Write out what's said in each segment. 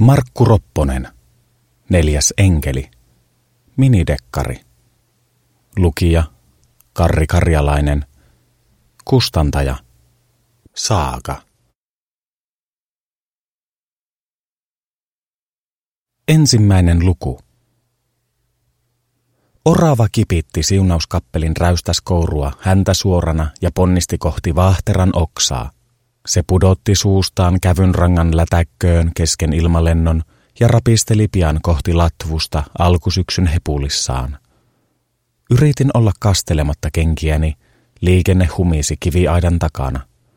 Markku Ropponen, 4. enkeli, minidekkari. Lukija, Karri Karjalainen. Kustantaja, Saaga. Ensimmäinen luku. Orava kipitti siunauskappelin räystäskourua häntä suorana ja ponnisti kohti vaahteran oksaa. Se pudotti suustaan kävynrangan lätäkköön kesken ilmalennon ja rapisteli pian kohti latvusta alkusyksyn hepulissaan. Yritin olla kastelematta kenkiäni, liikenne humisi kiviaidan takana.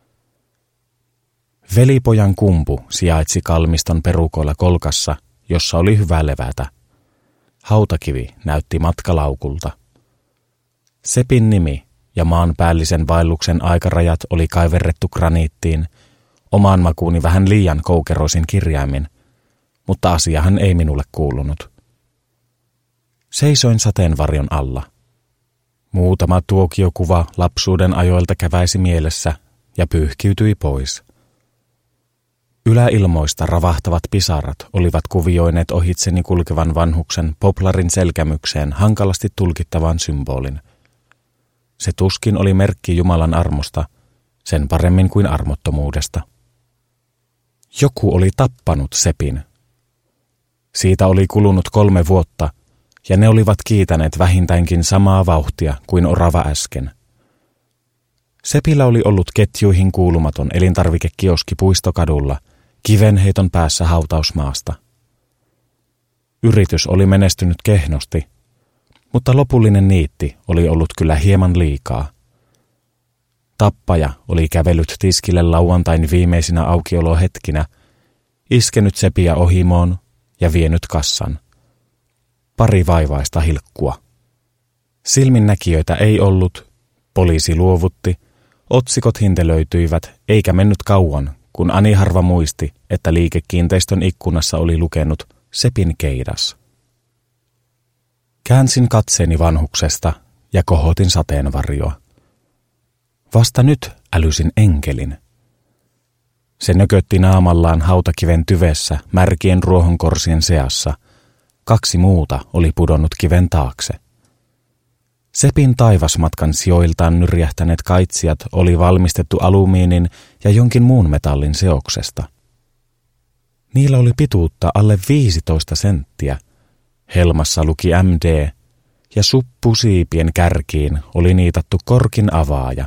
Velipojan kumpu sijaitsi kalmiston perukoilla kolkassa, jossa oli hyvä levätä. Hautakivi näytti matkalaukulta. Sepin nimi ja maanpäällisen vaelluksen aikarajat oli kaiverrettu graniittiin, omaan makuuni vähän liian koukeroisin kirjaimin, mutta asiahan ei minulle kuulunut. Seisoin sateenvarjon alla. Muutama tuokiokuva lapsuuden ajoilta käväisi mielessä ja pyyhkiytyi pois. Yläilmoista ravahtavat pisarat olivat kuvioineet ohitseni kulkevan vanhuksen poplarin selkämykseen hankalasti tulkittavan symbolin. Se tuskin oli merkki Jumalan armosta, sen paremmin kuin armottomuudesta. Joku oli tappanut Sepin. Siitä oli kulunut 3 vuotta, ja ne olivat kiitäneet vähintäänkin samaa vauhtia kuin orava äsken. Sepillä oli ollut ketjuihin kuulumaton elintarvikekioski Puistokadulla, kivenheiton päässä hautausmaasta. Yritys oli menestynyt kehnosti, mutta lopullinen niitti oli ollut kyllä hieman liikaa. Tappaja oli kävellyt tiskille lauantain viimeisinä aukiolohetkinä, iskenyt Sepiä ohimoon ja vienyt kassan. 2 vaivaista hilkkua. Silminnäkijöitä ei ollut, poliisi luovutti, otsikot hintelöityivät eikä mennyt kauan, kun Ani harva muisti, että liikekiinteistön ikkunassa oli lukenut Sepin keidas. Käänsin katseeni vanhuksesta ja kohotin sateenvarjoa. Vasta nyt älysin enkelin. Se nökötti naamallaan hautakiven tyvessä märkien ruohonkorsien seassa. 2 muuta oli pudonnut kiven taakse. Sepin taivasmatkan sijoiltaan nyrjähtäneet kaitsijat oli valmistettu alumiinin ja jonkin muun metallin seoksesta. Niillä oli pituutta alle 15 senttiä. Helmassa luki MD ja suppusiipien kärkiin oli niitattu korkin avaaja.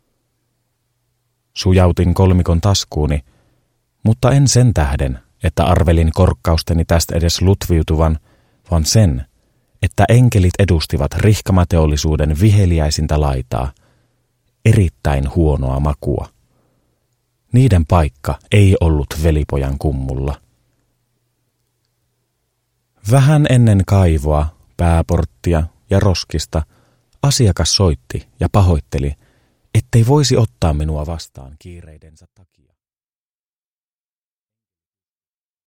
Sujautin kolmikon taskuuni, mutta en sen tähden, että arvelin korkkausteni tästä edes lutviutuvan, vaan sen, että enkelit edustivat rihkamateollisuuden viheliäisintä laitaa, erittäin huonoa makua. Niiden paikka ei ollut velipojan kummulla. Vähän ennen kaivoa, pääporttia ja roskista asiakas soitti ja pahoitteli, ettei voisi ottaa minua vastaan kiireidensä takia.